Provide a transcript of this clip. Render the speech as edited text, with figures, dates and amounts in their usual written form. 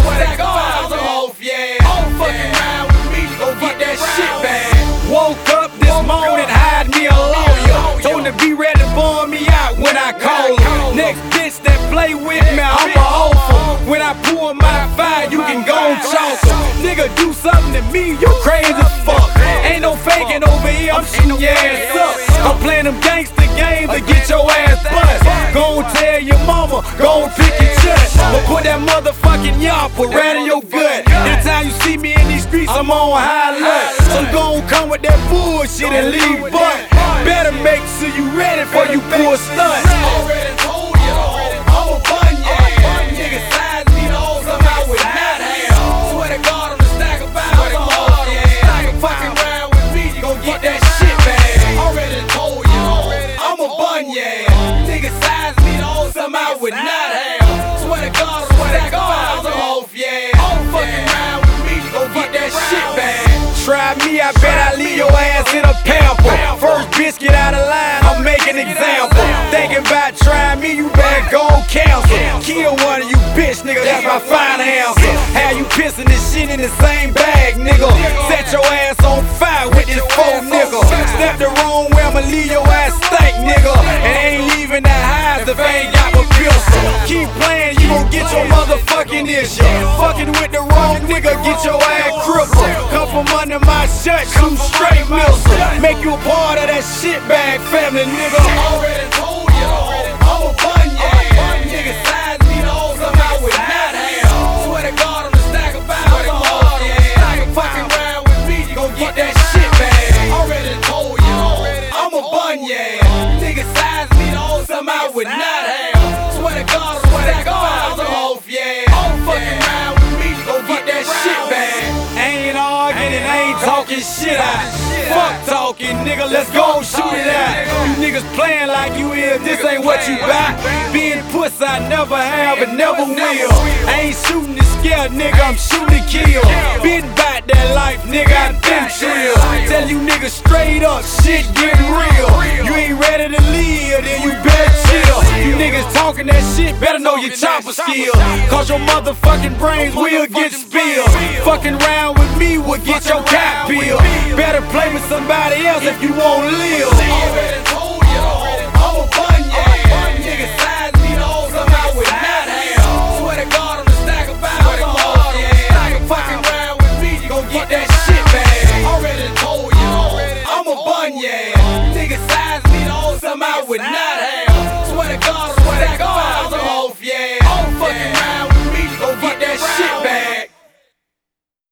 swear to God, I'm off, yeah. Don't fucking around with me, go get that shit back. Woke up this morning, hired me a lawyer. Told him to be ready to bomb me out when I call her. Next bitch that play with me, I'ma off her. When I pull my fire, you can go and chalk her. Nigga, do something to me, you crazy as fuck. Ain't no faking over here, I'm shooting your ass up. I'm playing them gangster games to get your ass bust. Gon' tell your mama, gon' pick your chest. But put that motherfucking yapper right in your gut. Anytime you see me in these streets, I'm on high alert. So gon' come with that bullshit and leave butt. Better make sure you ready for you pull stunts. Already told you, I'm a bun, yeah. Niggas size me the hoes, I'm out with not hell. Swear to God, I'm the stack of bounds, I'm off, yeah. Stack fucking round with me, you gon' get that shit back. Already told you, I'm a bun, yeah. Niggas size me the hoes, I'm out with not hell. Swear to God, I'm the stack of bounds, I'm off, yeah. Don't fucking round with me, you gon' get that shit back. Try me, I bet I leave your ass in a pamper. First bitch get out of line, I'm making example. Thinking about trying me, you better go cancel. Kill one of you bitch, nigga, that's my final answer. How you pissing this shit in the same bag, nigga? Set your ass on fire with this four nigga. Step the wrong way, I'ma leave your ass stank, nigga. And ain't leaving that highs if I ain't got my pistol. Keep playing, you gon' get your motherfucking issue. Fucking with the wrong nigga, get your ass crippled. Come from under my shirt, shoot straight missile. Make you a part of that shit bag family, nigga. Already told you, I'm a bun, yeah. Niggas size me the hoes, I'm out with not hell. Swear to God, I'm the stack of bounds, I'm off, yeah. Stack fucking round with me, you gon' get that shit back. Already told you, I'm a bun, yeah. Niggas size me the hoes, I'm out with not hell. Swear to God, I'm the stack of bounds, I'm off, yeah. Don't fucking round with me, you gon' get that shit back. Ain't arguing and ain't talking shit out. Fuck talking, nigga, let's go shoot it out. You niggas playing like you is, this ain't what you got. Being pussy, I never have and never will. I ain't shooting to scare, nigga, I'm shooting to kill. Been about that life, nigga, I been chill. Tell you niggas straight up, shit getting real. You ain't ready to live, then you better chill. You niggas talking that shit, better know your chopper skill. Cause your motherfucking brains will get spilled. Fucking round with me will get your cap bill. Better play with somebody else if you won't live. Already told you, I'm a bun, yeah. Niggas size me the hoes, I'm out with not hell. Swear to God, I'm the stack of bounds, I'm off, yeah. Stack fucking round with me, you gon' get that shit back. Already told you, I'm a bun, yeah. Niggas size me the hoes, I'm out with not